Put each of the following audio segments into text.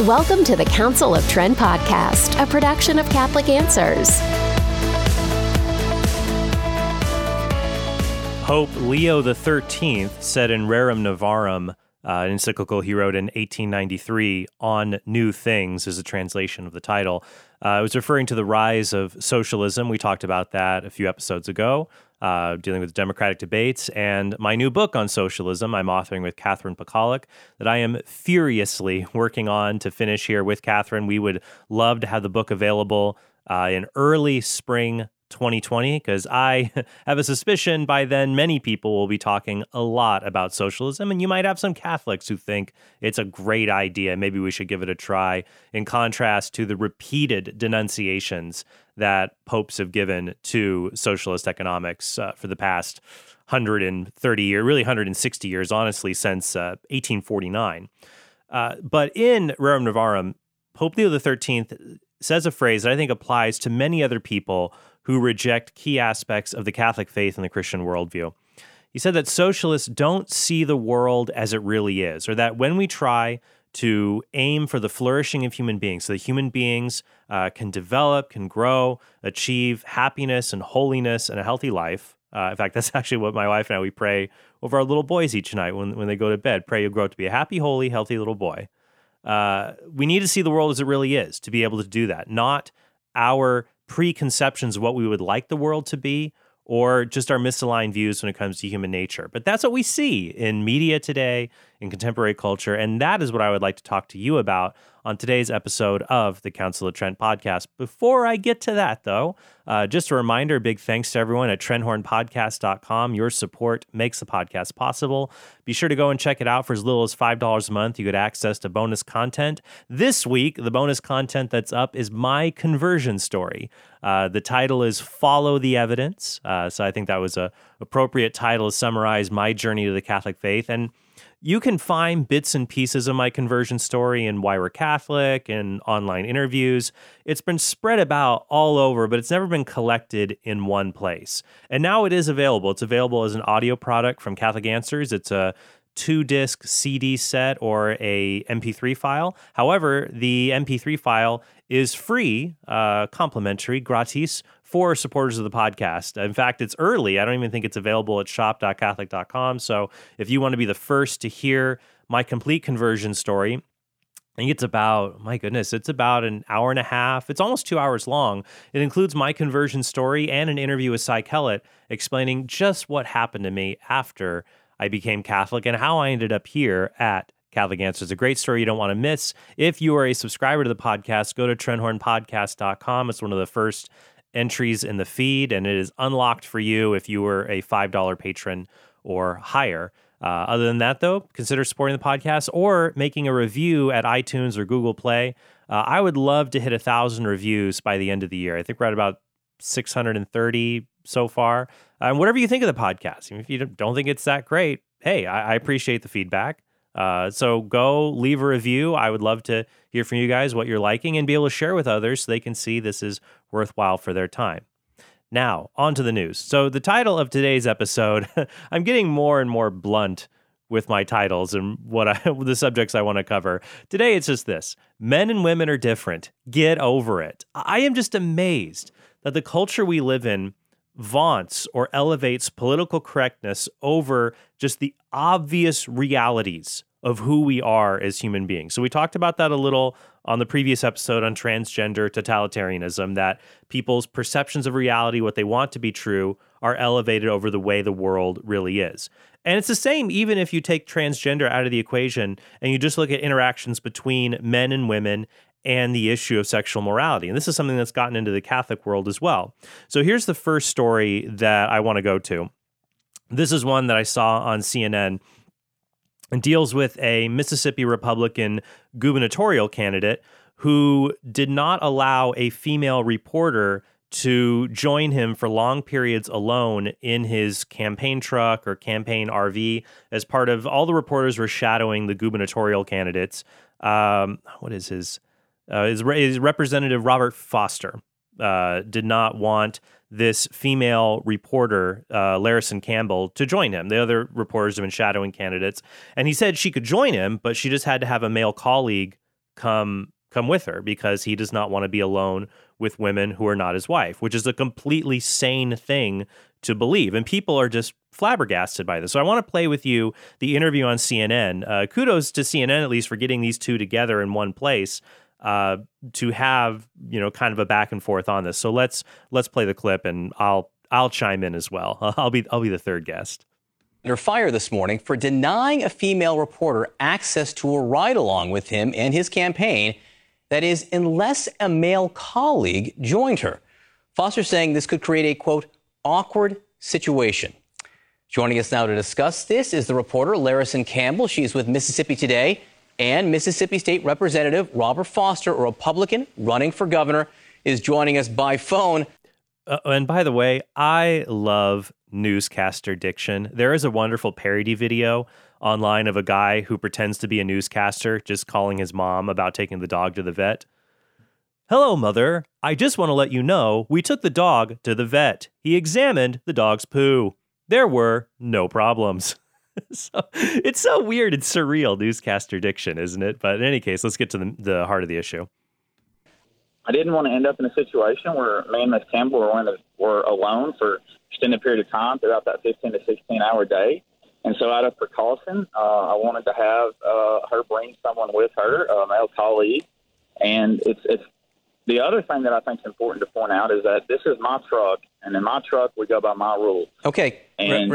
Welcome to the Council of Trent podcast, a production of Catholic Answers. Pope Leo XIII said in Rerum Novarum, an encyclical he wrote in 1893 on New Things, is a translation of the title. It was referring to the rise of socialism. We talked about that a few episodes ago, dealing with democratic debates, and my new book on socialism I'm authoring with Catherine Pacolic that I am furiously working on to finish here with Catherine. We would love to have the book available in early spring 2020, because I have a suspicion by then many people will be talking a lot about socialism, and you might have some Catholics who think it's a great idea. Maybe we should give it a try, in contrast to the repeated denunciations that popes have given to socialist economics for the past 130 years, really 160 years, honestly, since 1849. But in Rerum Novarum, Pope Leo XIII says a phrase that I think applies to many other people who reject key aspects of the Catholic faith and the Christian worldview. He said that socialists don't see the world as it really is, or that when we try to aim for the flourishing of human beings, so that human beings can develop, can grow, achieve happiness and holiness and a healthy life. In fact, that's actually what my wife and I, we pray over our little boys each night when they go to bed. Pray you'll grow up to be a happy, holy, healthy little boy. We need to see the world as it really is to be able to do that, not our preconceptions of what we would like the world to be, or just our misaligned views when it comes to human nature. But that's what we see in media today, in contemporary culture, and that is what I would like to talk to you about on today's episode of the Council of Trent podcast. Before I get to that, though, just a reminder, big thanks to everyone at TrenthornPodcast.com. Your support makes the podcast possible. Be sure to go and check it out for as little as $5 a month. You get access to bonus content. This week, the bonus content that's up is my conversion story. The title is Follow the Evidence. So I think that was an appropriate title to summarize my journey to the Catholic faith. And you can find bits and pieces of my conversion story in Why We're Catholic and online interviews. It's been spread about all over, but it's never been collected in one place. And now it is available. It's available as an audio product from Catholic Answers. It's a 2-disc CD set or a MP3 file. However, the MP3 file is free, complimentary, gratis, for supporters of the podcast. In fact, it's early. I don't even think it's available at shop.catholic.com. So if you want to be the first to hear my complete conversion story, I think it's about, my goodness, it's about an hour and a half. It's almost 2 hours long. It includes my conversion story and an interview with Cy Kellett explaining just what happened to me after I became Catholic and how I ended up here at Catholic Answers. A great story you don't want to miss. If you are a subscriber to the podcast, go to TrenthornPodcast.com. It's one of the first entries in the feed, and it is unlocked for you if you were a $5 patron or higher. Other than that, though, consider supporting the podcast or making a review at iTunes or Google Play. I would love to hit 1,000 reviews by the end of the year. I think we're at about 630 so far. And whatever you think of the podcast, even if you don't think it's that great, hey, I appreciate the feedback. So go leave a review. I would love to hear from you guys what you're liking and be able to share with others so they can see this is worthwhile for their time. Now, on to the news. So the title of today's episode, I'm getting more and more blunt with my titles and the subjects I want to cover. Today, it's just this. Men and women are different. Get over it. I am just amazed that the culture we live in vaunts or elevates political correctness over just the obvious realities of who we are as human beings. So we talked about that a little on the previous episode on transgender totalitarianism, that people's perceptions of reality, what they want to be true, are elevated over the way the world really is. And it's the same even if you take transgender out of the equation and you just look at interactions between men and women and the issue of sexual morality. And this is something that's gotten into the Catholic world as well. So here's the first story that I want to go to. This is one that I saw on CNN and deals with a Mississippi Republican gubernatorial candidate who did not allow a female reporter to join him for long periods alone in his campaign truck or campaign RV as part of all the reporters were shadowing the gubernatorial candidates. What is his Representative Robert Foster did not want this female reporter, Larison Campbell, to join him. The other reporters have been shadowing candidates. And he said she could join him, but she just had to have a male colleague come with her because he does not want to be alone with women who are not his wife, which is a completely sane thing to believe. And people are just flabbergasted by this. So I want to play with you the interview on CNN. Kudos to CNN, at least, for getting these two together in one place to have, kind of a back and forth on this. So let's play the clip, and I'll chime in as well. I'll be the third guest. Under fire this morning for denying a female reporter access to a ride-along with him and his campaign. That is, unless a male colleague joined her. Foster saying this could create a, quote, awkward situation. Joining us now to discuss this is the reporter Larison Campbell. She's with Mississippi Today, and Mississippi State Representative Robert Foster, a Republican running for governor, is joining us by phone. And by the way, I love newscaster diction. There is a wonderful parody video online of a guy who pretends to be a newscaster, just calling his mom about taking the dog to the vet. Hello, Mother. I just want to let you know we took the dog to the vet. He examined the dog's poo. There were no problems. So, it's so weird and surreal, newscaster diction, isn't it? But in any case, let's get to the heart of the issue. I didn't want to end up in a situation where me and Ms. Campbell were alone for extended period of time throughout that 15 to 16-hour day. And so out of precaution, I wanted to have her bring someone with her, a male colleague. And it's the other thing that I think is important to point out is that this is my truck, and in my truck we go by my rules. Okay, and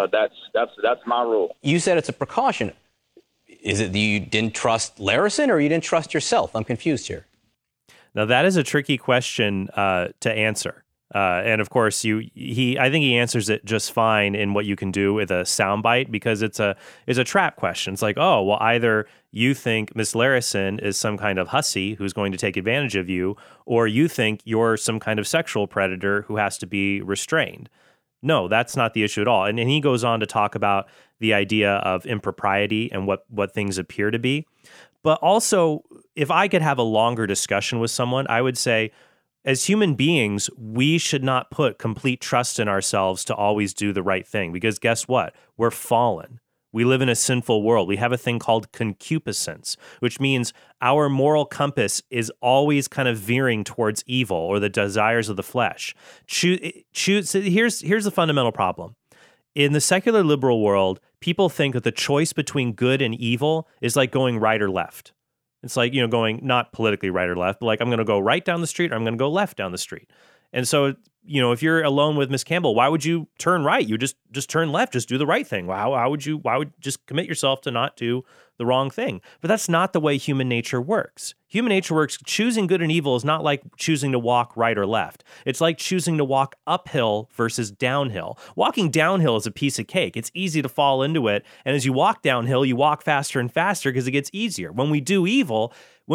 that's my rule. You said it's a precaution. Is it that you didn't trust Larison, or you didn't trust yourself? I'm confused here. Now that is a tricky question to answer. And of course, I think he answers it just fine in what you can do with a soundbite, because it's a trap question. It's like, oh, well, either you think Miss Larison is some kind of hussy who's going to take advantage of you, or you think you're some kind of sexual predator who has to be restrained. No, that's not the issue at all. And he goes on to talk about the idea of impropriety and what things appear to be. But also, if I could have a longer discussion with someone, I would say, as human beings, we should not put complete trust in ourselves to always do the right thing, because guess what? We're fallen. We live in a sinful world. We have a thing called concupiscence, which means our moral compass is always kind of veering towards evil or the desires of the flesh. Here's the fundamental problem. In the secular liberal world, people think that the choice between good and evil is like going right or left. It's like, going not politically right or left, but like I'm going to go right down the street or I'm going to go left down the street. And so, if you're alone with Miss Campbell, why would you turn right? You just turn left, just do the right thing. Why would just commit yourself to not do the wrong thing? But that's not the way human nature works. Human nature works. Choosing good and evil is not like choosing to walk right or left. It's like choosing to walk uphill versus downhill. Walking downhill is a piece of cake. It's easy to fall into it. And as you walk downhill, you walk faster and faster because it gets easier. When you do evil,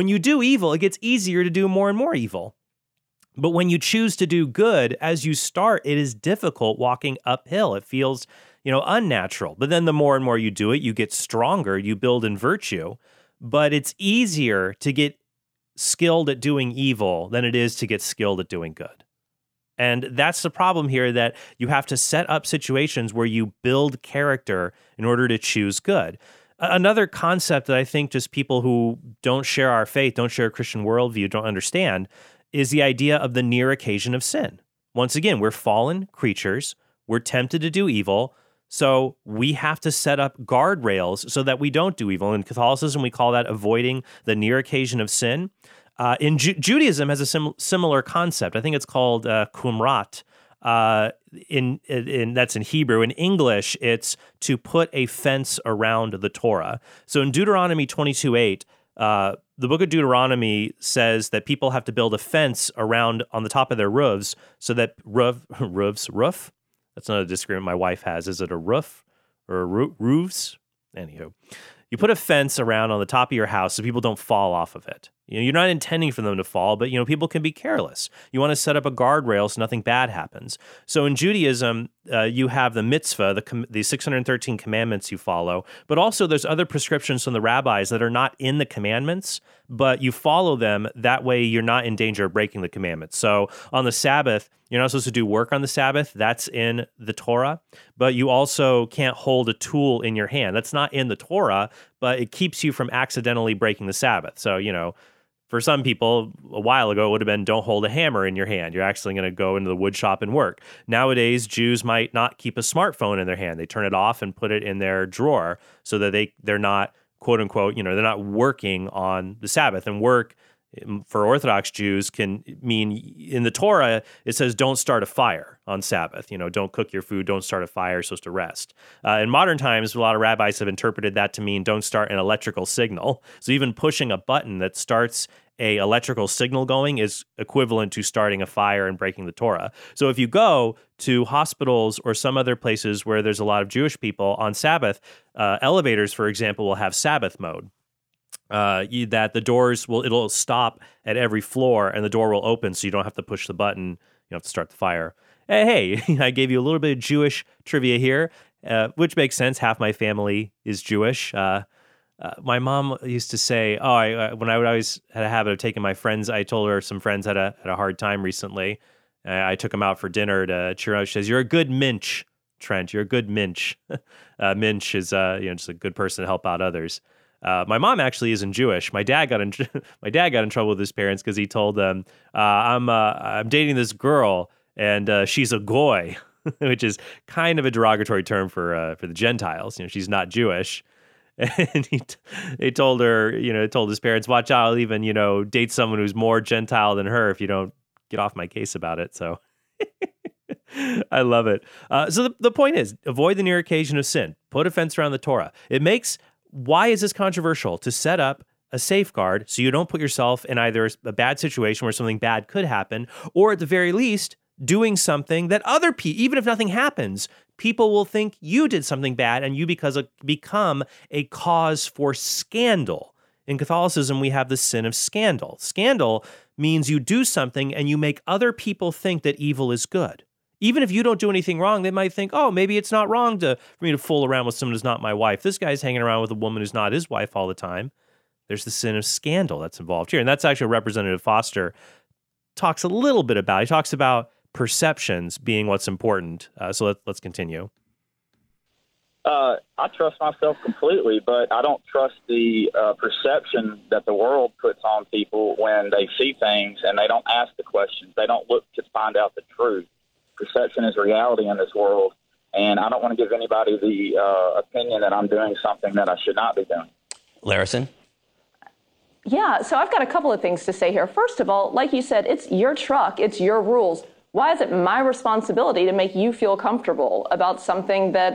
it gets easier to do more and more evil. But when you choose to do good, as you start, it is difficult walking uphill. It feels, unnatural. But then the more and more you do it, you get stronger, you build in virtue. But it's easier to get skilled at doing evil than it is to get skilled at doing good. And that's the problem here, that you have to set up situations where you build character in order to choose good. Another concept that I think just people who don't share our faith, don't share a Christian worldview, don't understand is the idea of the near occasion of sin. Once again, we're fallen creatures. We're tempted to do evil. So we have to set up guardrails so that we don't do evil. In Catholicism, we call that avoiding the near occasion of sin. In Judaism has a similar concept. I think it's called kumrat. That's in Hebrew. In English, it's to put a fence around the Torah. So in Deuteronomy 22:8, the book of Deuteronomy says that people have to build a fence around on the top of their roofs so that roof? That's not a disagreement my wife has. Is it a roof or roofs? Anywho, you put a fence around on the top of your house so people don't fall off of it. You're not intending for them to fall, but people can be careless. You want to set up a guardrail so nothing bad happens. So in Judaism, you have the mitzvah, the 613 commandments you follow, but also there's other prescriptions from the rabbis that are not in the commandments, but you follow them. That way you're not in danger of breaking the commandments. So on the Sabbath, You're not supposed to do work on the Sabbath. That's in the Torah. But you also can't hold a tool in your hand. That's not in the Torah, but it keeps you from accidentally breaking the Sabbath. So, for some people, a while ago, it would have been don't hold a hammer in your hand. You're actually going to go into the wood shop and work. Nowadays, Jews might not keep a smartphone in their hand. They turn it off and put it in their drawer so that they're not, quote unquote, they're not working on the Sabbath. And work for Orthodox Jews can mean, in the Torah, it says don't start a fire on Sabbath. Don't cook your food, don't start a fire, you're supposed to rest. In modern times, a lot of rabbis have interpreted that to mean don't start an electrical signal. So even pushing a button that starts a electrical signal going is equivalent to starting a fire and breaking the Torah. So if you go to hospitals or some other places where there's a lot of Jewish people on Sabbath, elevators, for example, will have Sabbath mode. That the doors it'll stop at every floor and the door will open so you don't have to push the button. You don't have to start the fire. Hey, I gave you a little bit of Jewish trivia here, which makes sense. Half my family is Jewish. My mom used to say, when I would always had a habit of taking my friends, I told her some friends had a hard time recently. I took them out for dinner to cheer up. She says, "You're a good minch, Trent. You're a good minch." Minch is just a good person to help out others. My mom actually isn't Jewish. My dad got in trouble with his parents because he told them, "I'm dating this girl and she's a goy," which is kind of a derogatory term for the Gentiles. She's not Jewish. And he told her, told his parents, "Watch out, I'll even, date someone who's more Gentile than her if you don't get off my case about it." So I love it. So the point is, avoid the near occasion of sin. Put a fence around the Torah. Why is this controversial? To set up a safeguard so you don't put yourself in either a bad situation where something bad could happen, or at the very least, doing something that other people, even if nothing happens, people will think you did something bad and you become a cause for scandal. In Catholicism, we have the sin of scandal. Scandal means you do something and you make other people think that evil is good. Even if you don't do anything wrong, they might think, oh, maybe it's not wrong for me to fool around with someone who's not my wife. This guy's hanging around with a woman who's not his wife all the time. There's the sin of scandal that's involved here. And that's actually Representative Foster talks a little bit about. He talks about perceptions being what's important. So let's continue. I trust myself completely, but I don't trust the perception that the world puts on people when they see things and they don't ask the questions. They don't look to find out the truth. Perception is reality in this world, and I don't want to give anybody the opinion that I'm doing something that I should not be doing. Larison? Yeah, so I've got a couple of things to say here. First of all, like you said, it's your truck, it's your rules. Why is it my responsibility to make you feel comfortable about something that,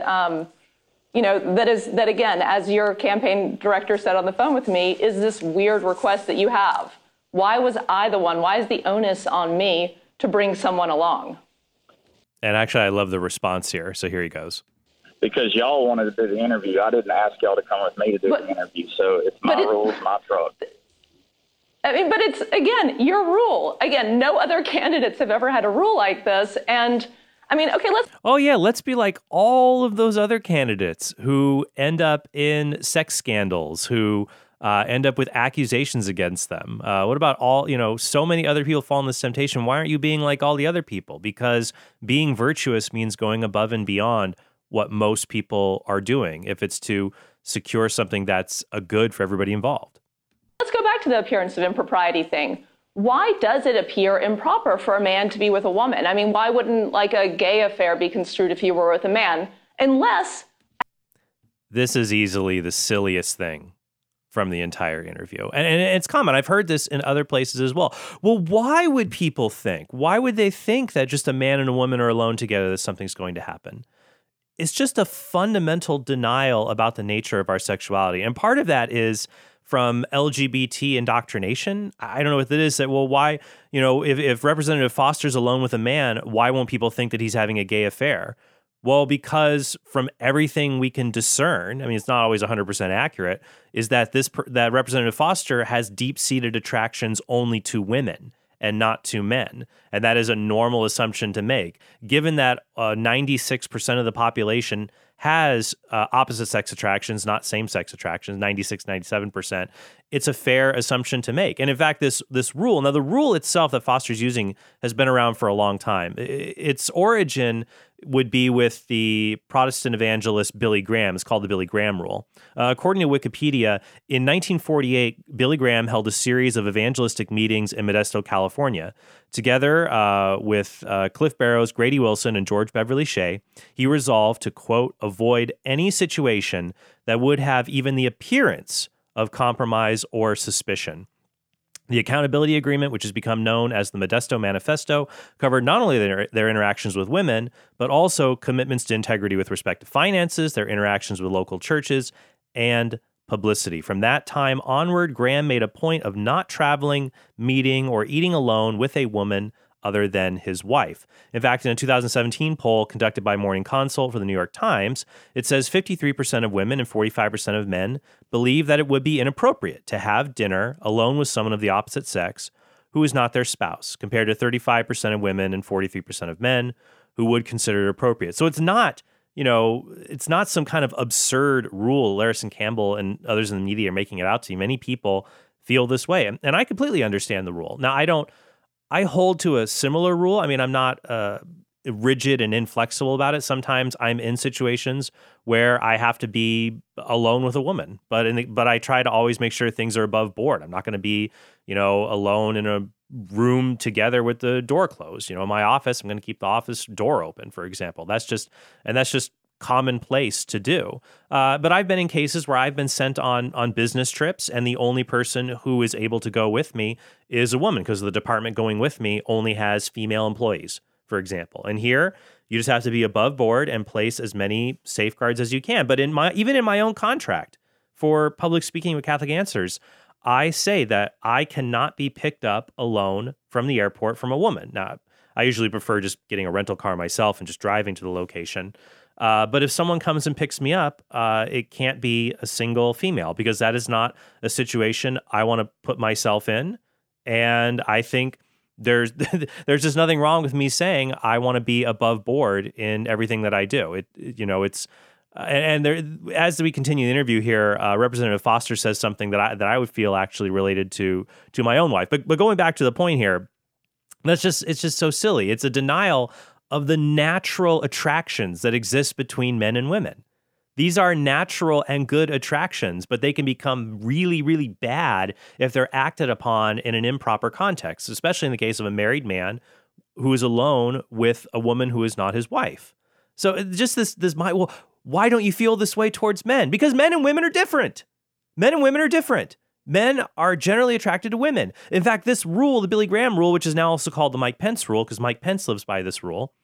that again, as your campaign director said on the phone with me, is this weird request that you have? Why was I the one? Why is the onus on me to bring someone along? And actually, I love the response here. So here he goes. Because y'all wanted to do the interview. I didn't ask y'all to come with me to do the interview. So it's my rules, my truck. But it's, again, your rule. Again, no other candidates have ever had a rule like this. And let's be like all of those other candidates who end up in sex scandals, who end up with accusations against them. What about so many other people fall in this temptation? Why aren't you being like all the other people? Because being virtuous means going above and beyond what most people are doing if it's to secure something that's a good for everybody involved. Let's go back to the appearance of impropriety thing. Why does it appear improper for a man to be with a woman? I mean, why wouldn't like a gay affair be construed if he were with a man? Unless... This is easily the silliest thing from the entire interview. And it's common. I've heard this in other places as well. Well, why would people think? Why would they think that just a man and a woman are alone together that something's going to happen? It's just a fundamental denial about the nature of our sexuality. And part of that is from LGBT indoctrination. I don't know what it is that, well, why, if Representative Foster's alone with a man, why won't people think that he's having a gay affair? Well, because from everything we can discern, I mean, it's not always 100% accurate, is that that Representative Foster has deep-seated attractions only to women and not to men. And that is a normal assumption to make. Given that 96% of the population has opposite sex attractions, not same sex attractions, 96, 97%, it's a fair assumption to make. And in fact, this rule, now the rule itself that Foster's using has been around for a long time. Its origin would be with the Protestant evangelist Billy Graham. It's called the Billy Graham Rule. According to Wikipedia, in 1948, Billy Graham held a series of evangelistic meetings in Modesto, California. Together with Cliff Barrows, Grady Wilson, and George Beverly Shea, he resolved to, quote, avoid any situation that would have even the appearance of compromise or suspicion. The accountability agreement, which has become known as the Modesto Manifesto, covered not only their interactions with women, but also commitments to integrity with respect to finances, their interactions with local churches, and publicity. From that time onward, Graham made a point of not traveling, meeting, or eating alone with a woman other than his wife. In fact, in a 2017 poll conducted by Morning Consult for the New York Times, it says 53% of women and 45% of men believe that it would be inappropriate to have dinner alone with someone of the opposite sex who is not their spouse, compared to 35% of women and 43% of men who would consider it appropriate. So it's not, it's not some kind of absurd rule Larison Campbell and others in the media are making it out to you. Many people feel this way, and I completely understand the rule. Now, I hold to a similar rule. I mean, I'm not rigid and inflexible about it. Sometimes I'm in situations where I have to be alone with a woman, but I try to always make sure things are above board. I'm not going to be, alone in a room together with the door closed. In my office, I'm going to keep the office door open, for example. That's just commonplace to do. But I've been in cases where I've been sent on business trips, and the only person who is able to go with me is a woman, because the department going with me only has female employees, for example. And here, you just have to be above board and place as many safeguards as you can. But even in my own contract for Public Speaking with Catholic Answers, I say that I cannot be picked up alone from the airport from a woman. Now, I usually prefer just getting a rental car myself and just driving to the location. But if someone comes and picks me up, it can't be a single female, because that is not a situation I want to put myself in. And I think there's just nothing wrong with me saying I want to be above board in everything that I do. And there, as we continue the interview here, Representative Foster says something that I would feel actually related to my own wife. But going back to the point here, it's just so silly. It's a denial of the natural attractions that exist between men and women. These are natural and good attractions, but they can become really, really bad if they're acted upon in an improper context, especially in the case of a married man who is alone with a woman who is not his wife. So just why don't you feel this way towards men? Because men and women are different. Men and women are different. Men are generally attracted to women. In fact, this rule, the Billy Graham rule, which is now also called the Mike Pence rule, because Mike Pence lives by this rule,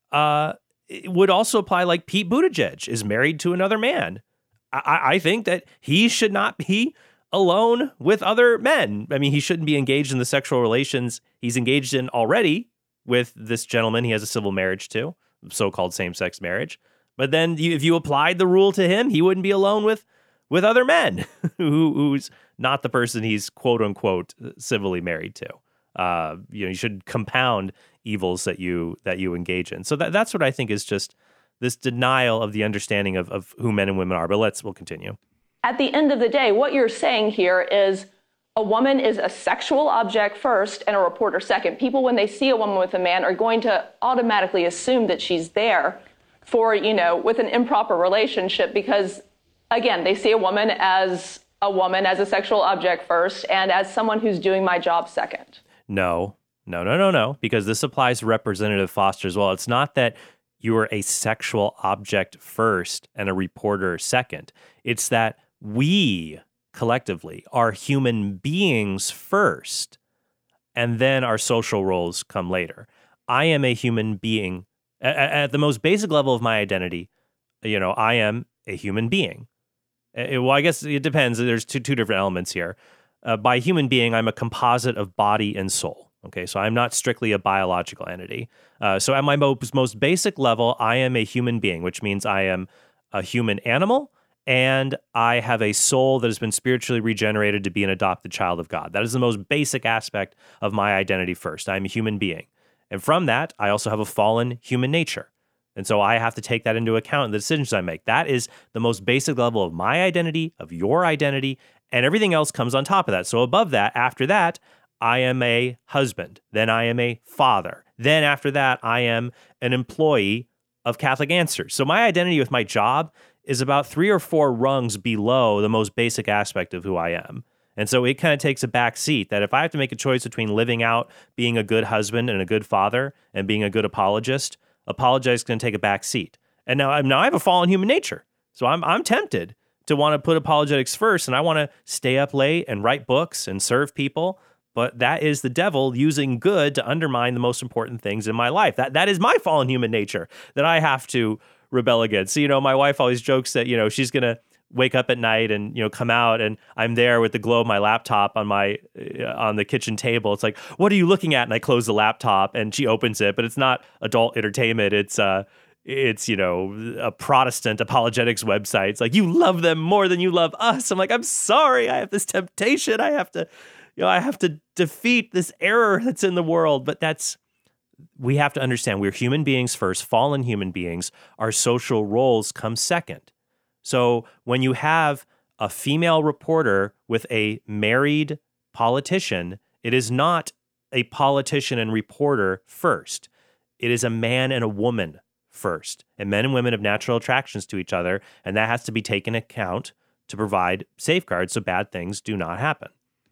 it would also apply like Pete Buttigieg is married to another man. I think that he should not be alone with other men. I mean, he shouldn't be engaged in the sexual relations he's engaged in already with this gentleman he has a civil marriage to, so-called same-sex marriage. But then if you applied the rule to him, he wouldn't be alone with other men who's not the person he's quote unquote civilly married to. You should compound evils that you engage in. So that's what I think is just this denial of the understanding of who men and women are. But we'll continue. At the end of the day, what you're saying here is a woman is a sexual object first and a reporter second. People, when they see a woman with a man, are going to automatically assume that she's there for, with an improper relationship, because again, they see a woman as a sexual object first and as someone who's doing my job second. No, because this applies to Representative Foster as well. It's not that you are a sexual object first and a reporter second. It's that we collectively are human beings first, and then our social roles come later. I am a human being. At the most basic level of my identity, I am a human being. Well, I guess it depends. There's two different elements here. By human being, I'm a composite of body and soul. Okay, so I'm not strictly a biological entity. So at my most basic level, I am a human being, which means I am a human animal, and I have a soul that has been spiritually regenerated to be an adopted child of God. That is the most basic aspect of my identity first. I'm a human being. And from that, I also have a fallen human nature. And so I have to take that into account in the decisions I make. That is the most basic level of my identity, of your identity, and everything else comes on top of that. So above that, after that, I am a husband. Then I am a father. Then after that, I am an employee of Catholic Answers. So my identity with my job is about 3 or 4 rungs below the most basic aspect of who I am. And so it kind of takes a back seat that if I have to make a choice between living out being a good husband and a good father and being a good apologist, apologize is going to take a back seat. And now I have a fallen human nature. So I'm tempted to want to put apologetics first, and I want to stay up late and write books and serve people. But that is the devil using good to undermine the most important things in my life. That is my fallen human nature that I have to rebel against. So, my wife always jokes that, she's going to wake up at night and, come out and I'm there with the glow of my laptop on the kitchen table. It's like, what are you looking at? And I close the laptop and she opens it, but it's not adult entertainment. It's a Protestant apologetics website. It's like, you love them more than you love us. I'm like, I'm sorry. I have this temptation. I have to defeat this error that's in the world. But we have to understand we're human beings first, fallen human beings. Our social roles come second. So when you have a female reporter with a married politician, it is not a politician and reporter first. It is a man and a woman first. And men and women have natural attractions to each other, and that has to be taken into account to provide safeguards so bad things do not happen.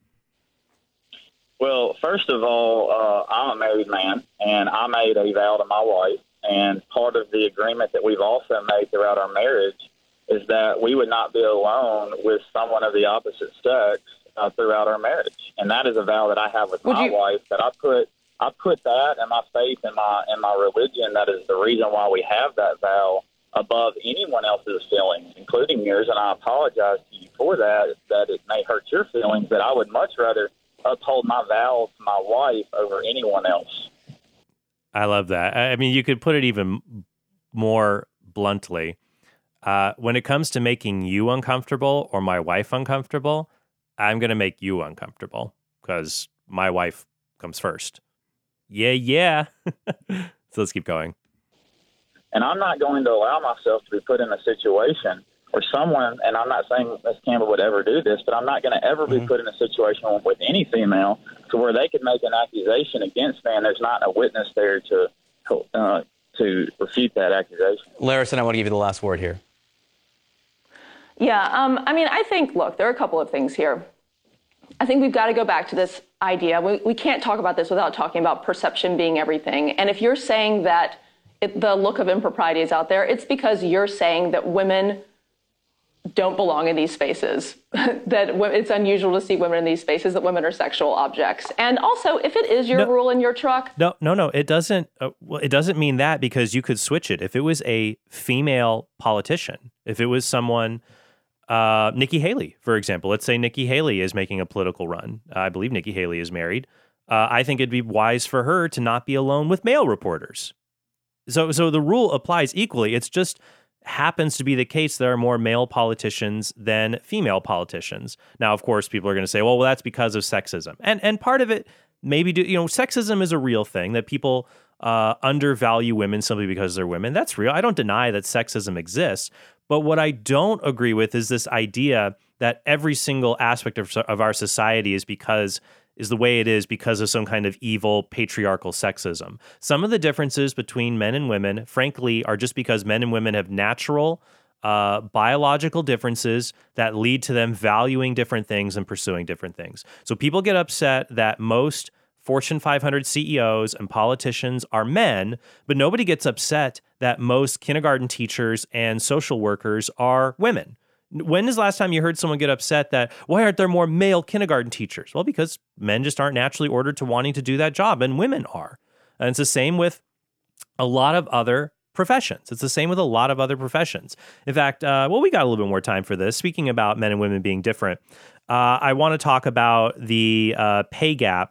Well, first of all, I'm a married man, and I made a vow to my wife, and part of the agreement that we've also made throughout our marriage is that we would not be alone with someone of the opposite sex throughout our marriage. And that is a vow that I have with my wife, that I put that and my faith and my religion. That is the reason why we have that vow above anyone else's feelings, including yours. And I apologize to you for that it may hurt your feelings, but I would much rather uphold my vow to my wife over anyone else. I love that. I mean, you could put it even more bluntly. When it comes to making you uncomfortable or my wife uncomfortable, I'm going to make you uncomfortable because my wife comes first. Yeah. So let's keep going. And I'm not going to allow myself to be put in a situation where someone, and I'm not saying Ms. Campbell would ever do this, but I'm not going to ever be put in a situation with any female to where they could make an accusation against me and there's not a witness there to refute that accusation. Larison, I want to give you the last word here. Yeah, I think, look, there are a couple of things here. I think we've got to go back to this idea. We can't talk about this without talking about perception being everything. And if you're saying that the look of impropriety is out there, it's because you're saying that women don't belong in these spaces, that it's unusual to see women in these spaces, that women are sexual objects. And also, if it is your rule in your truck... No, it doesn't. It doesn't mean that, because you could switch it. If it was a female politician, if it was someone... Nikki Haley, for example. Let's say Nikki Haley is making a political run. I believe Nikki Haley is married. I think it'd be wise for her to not be alone with male reporters. So the rule applies equally. It's just happens to be the case there are more male politicians than female politicians. Now, of course, people are going to say, well, that's because of sexism. And part of it maybe sexism is a real thing, that people undervalue women simply because they're women. That's real. I don't deny that sexism exists. But what I don't agree with is this idea that every single aspect of our society is the way it is because of some kind of evil patriarchal sexism. Some of the differences between men and women, frankly, are just because men and women have natural biological differences that lead to them valuing different things and pursuing different things. So people get upset that most Fortune 500 CEOs and politicians are men, but nobody gets upset that most kindergarten teachers and social workers are women. When is the last time you heard someone get upset that, why aren't there more male kindergarten teachers? Well, because men just aren't naturally ordered to wanting to do that job, and women are. And it's the same with a lot of other professions. It's the same with a lot of other professions. In fact, we got a little bit more time for this. Speaking about men and women being different, I want to talk about the pay gap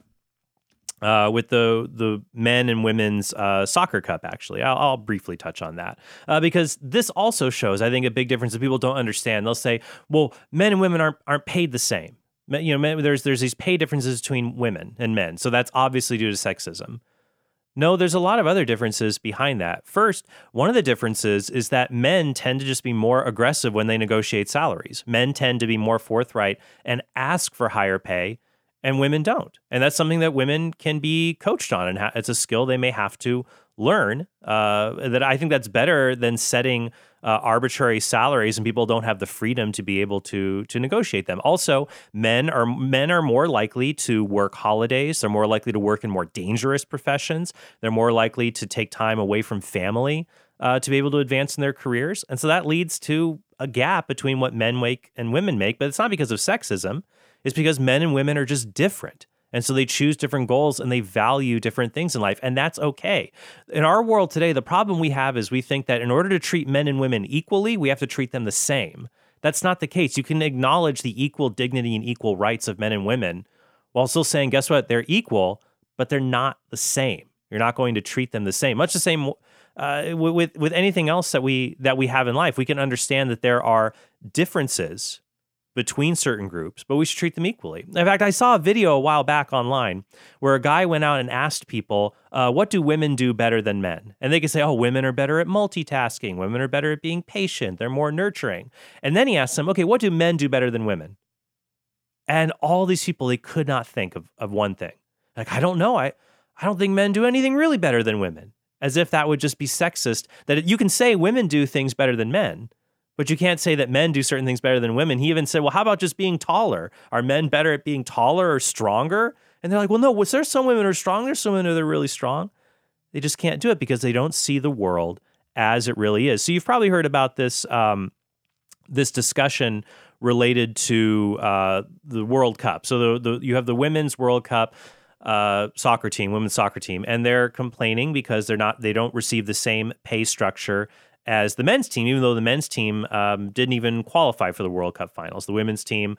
with the men and women's soccer cup, actually. I'll briefly touch on that because this also shows, I think, a big difference that people don't understand. They'll say, well, men and women aren't paid the same. There's these pay differences between women and men, so that's obviously due to sexism. No, there's a lot of other differences behind that. First, one of the differences is that men tend to just be more aggressive when they negotiate salaries. Men tend to be more forthright and ask for higher pay, and women don't. And that's something that women can be coached on, and it's a skill they may have to learn. That I think that's better than setting arbitrary salaries, and people don't have the freedom to be able to negotiate them. Also, men are more likely to work holidays. They're more likely to work in more dangerous professions. They're more likely to take time away from family to be able to advance in their careers. And so that leads to a gap between what men make and women make. But it's not because of sexism. It's because men and women are just different. And so they choose different goals and they value different things in life. And that's okay. In our world today, the problem we have is we think that in order to treat men and women equally, we have to treat them the same. That's not the case. You can acknowledge the equal dignity and equal rights of men and women while still saying, guess what? They're equal, but they're not the same. You're not going to treat them the same. Much the same with anything else that we have in life. We can understand that there are differences between certain groups, but we should treat them equally. In fact, I saw a video a while back online where a guy went out and asked people, what do women do better than men? And they could say, oh, women are better at multitasking. Women are better at being patient. They're more nurturing. And then he asked them, okay, what do men do better than women? And all these people, they could not think of one thing. Like, I don't know. I don't think men do anything really better than women. As if that would just be sexist, that you can say women do things better than men, but you can't say that men do certain things better than women. He even said, well, how about just being taller? Are men better at being taller or stronger? And they're like, well, no, was there some women who are strong? There's some women who are really strong. They just can't do it because they don't see the world as it really is. So you've probably heard about this, this discussion related to the World Cup. So you have the Women's World Cup women's soccer team, and they're complaining because they don't receive the same pay structure as the men's team, even though the men's team didn't even qualify for the World Cup finals. The women's team,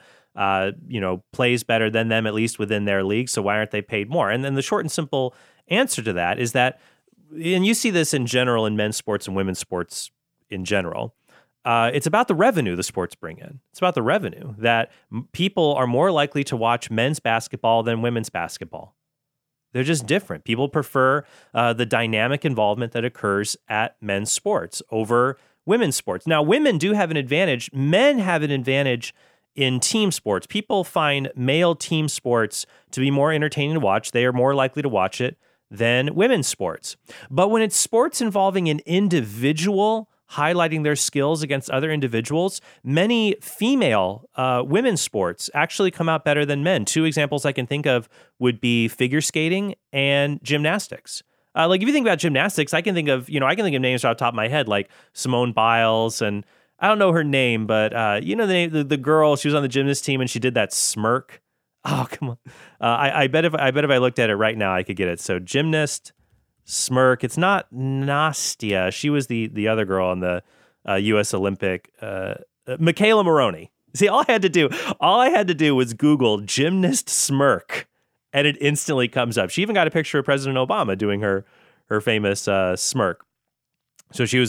plays better than them, at least within their league. So why aren't they paid more? And then the short and simple answer to that is that, and you see this in general in men's sports and women's sports in general, it's about the revenue the sports bring in. It's about the revenue that people are more likely to watch men's basketball than women's basketball. They're just different. People prefer the dynamic involvement that occurs at men's sports over women's sports. Now, women do have an advantage. Men have an advantage in team sports. People find male team sports to be more entertaining to watch. They are more likely to watch it than women's sports. But when it's sports involving an individual highlighting their skills against other individuals, many female women's sports actually come out better than men. Two examples I can think of would be figure skating and gymnastics. Like if you think about gymnastics, I can think of names off the top of my head, like Simone Biles, and I don't know her name, but the girl, she was on the gymnast team and she did that smirk. Oh, come on. I bet if I looked at it right now, I could get it. So gymnast, smirk. It's not Nastia. She was the other girl on the U.S. Olympic. Michaela Maroney. See, all I had to do was Google gymnast smirk, and it instantly comes up. She even got a picture of President Obama doing her famous smirk. So she's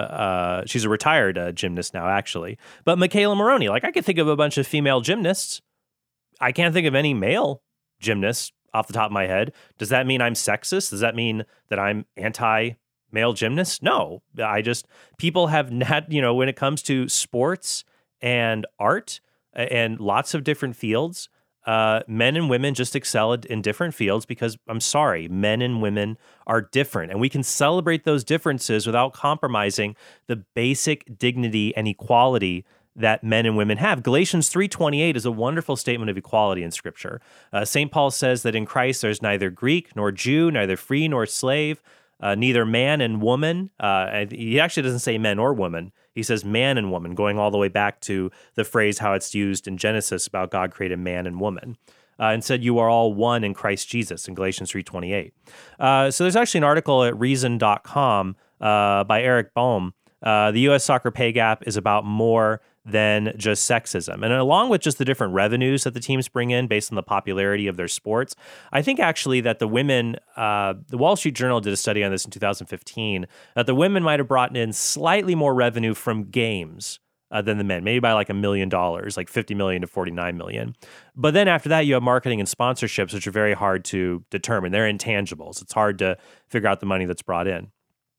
a retired gymnast now, actually. But Michaela Maroney, like I could think of a bunch of female gymnasts. I can't think of any male gymnasts off the top of my head. Does that mean I'm sexist? Does that mean that I'm anti-male gymnast? No. People have not, when it comes to sports and art and lots of different fields, men and women just excel in different fields because, I'm sorry, men and women are different. And we can celebrate those differences without compromising the basic dignity and equality that men and women have. Galatians 3:28 is a wonderful statement of equality in Scripture. St. Paul says that in Christ there's neither Greek nor Jew, neither free nor slave, neither man and woman. He actually doesn't say men or woman. He says man and woman, going all the way back to the phrase how it's used in Genesis about God created man and woman. And said you are all one in Christ Jesus in Galatians 3:28. So there's actually an article at Reason.com by Eric Boehm. The U.S. soccer pay gap is about more than just sexism. And along with just the different revenues that the teams bring in based on the popularity of their sports, I think actually that the women, the Wall Street Journal did a study on this in 2015, that the women might have brought in slightly more revenue from games than the men, maybe by like $1 million, like $50 million to $49 million. But then after that, you have marketing and sponsorships, which are very hard to determine. They're intangibles. It's hard to figure out the money that's brought in.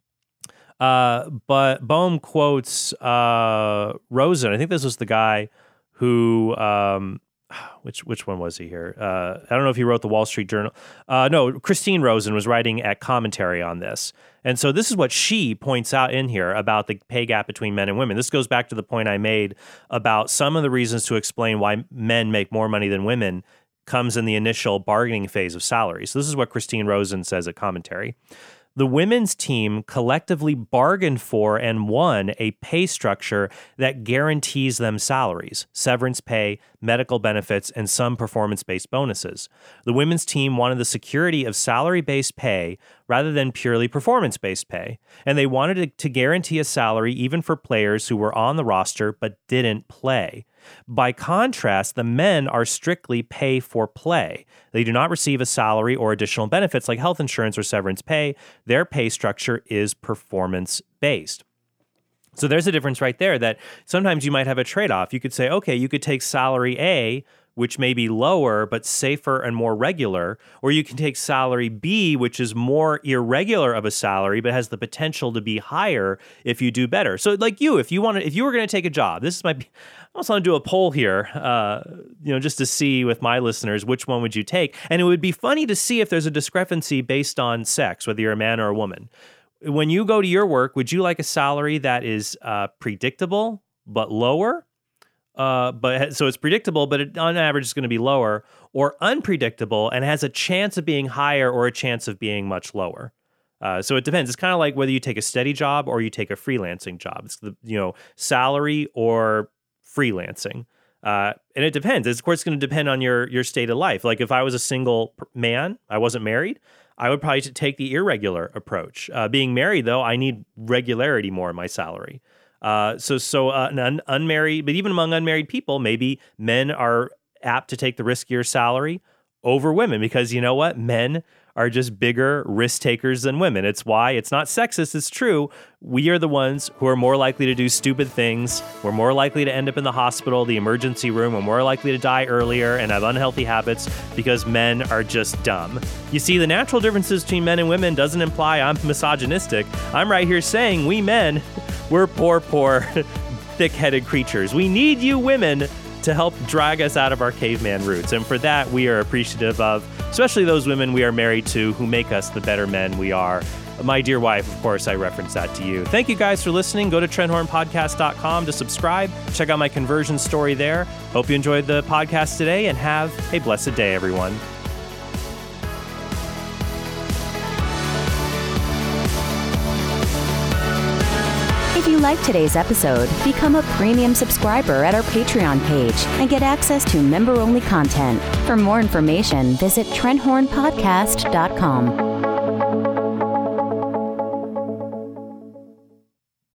But Boehm quotes Rosen. I think this was the guy who, which one was he here? I don't know if he wrote the Wall Street Journal. No, Christine Rosen was writing at Commentary on this. And so this is what she points out in here about the pay gap between men and women. This goes back to the point I made about some of the reasons to explain why men make more money than women comes in the initial bargaining phase of salary. So this is what Christine Rosen says at Commentary. The women's team collectively bargained for and won a pay structure that guarantees them salaries, severance pay, medical benefits, and some performance-based bonuses. The women's team wanted the security of salary-based pay rather than purely performance-based pay, and they wanted to guarantee a salary even for players who were on the roster but didn't play. By contrast, the men are strictly pay for play. They do not receive a salary or additional benefits like health insurance or severance pay. Their pay structure is performance-based. So there's a difference right there that sometimes you might have a trade-off. You could say, okay, you could take salary A, which may be lower but safer and more regular, or you can take salary B, which is more irregular of a salary but has the potential to be higher if you do better. So like if you were going to take a job, I also want to do a poll here, just to see with my listeners, which one would you take? And it would be funny to see if there's a discrepancy based on sex, whether you're a man or a woman. When you go to your work, would you like a salary that is predictable but lower? So it's predictable, but on average it's going to be lower, or unpredictable and has a chance of being higher or a chance of being much lower. So it depends. It's kind of like whether you take a steady job or you take a freelancing job. It's salary or freelancing. And it depends. It's, of course, going to depend on your state of life. Like if I was a single man, I wasn't married, I would probably take the irregular approach. Being married, though, I need regularity more in my salary. An unmarried, but even among unmarried people, maybe men are apt to take the riskier salary over women because you know what? Men are just bigger risk takers than women. It's why it's not sexist. It's true. We are the ones who are more likely to do stupid things. We're more likely to end up in the hospital, the emergency room. We're more likely to die earlier and have unhealthy habits because men are just dumb. You see, the natural differences between men and women doesn't imply I'm misogynistic. I'm right here saying we men, we're poor, thick-headed creatures. We need you women to help drag us out of our caveman roots. And for that, we are appreciative of, especially those women we are married to who make us the better men we are. My dear wife, of course, I reference that to you. Thank you guys for listening. Go to TrentHornPodcast.com to subscribe. Check out my conversion story there. Hope you enjoyed the podcast today and have a blessed day, everyone. If you liked today's episode, become a premium subscriber at our Patreon page and get access to member-only content. For more information, visit TrentHornPodcast.com.